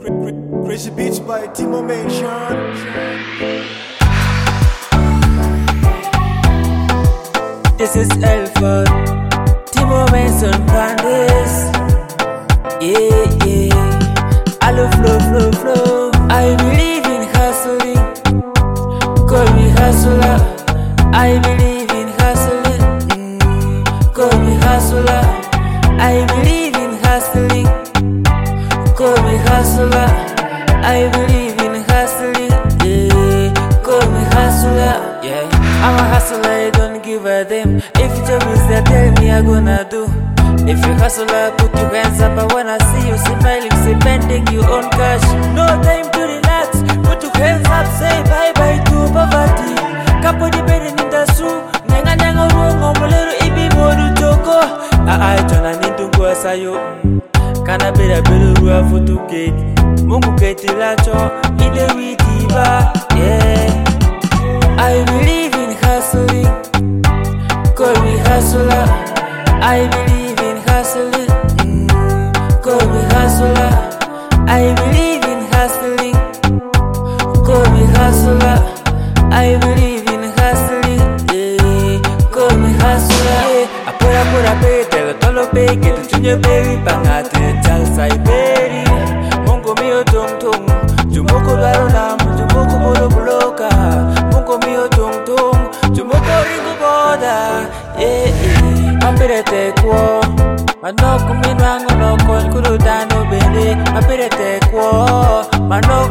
Crazy Beats by Timo Mansion. This is Elford, Timo Mansion Pandes. Yeah, yeah. I love flow. I believe in hustling. Call me hustler. I believe in hustling. Call me hustler. I believe in hustling. Call me hustler. I believe in hustling. Yeah, call me hustler. Yeah, I'm a hustler. I don't give a damn. If job is there, tell me I gonna do. If you hustler, put your hands up. I wanna see you smiling, spending your own cash. No time to relax. Put your hands up, say bye bye to poverty. Kapo di bere ninda su. Nanga ruongo mulero ibi modu toko. Jona nintungu sayo. Kana bera rua futu gate. Mungu gate lacho. Ide witiba. Yeah, I believe in hustling. Call me hustler. I believe in hustling. Call me hustler. I believe in hustling. Call me hustler. I believe in hustling. Yeah, call me hustler. Yeah, apura pe, telo tolo pe, que tu chuño baby, pangate chal saiberi. Mungu mio tum, jumoko barona, jumoko bolo bloka. Mungu mio tum, jumoko ringo boda. Yeah, mapirete kwa manoko minwango no kon kuru dano bene. Mapirete kwa manoko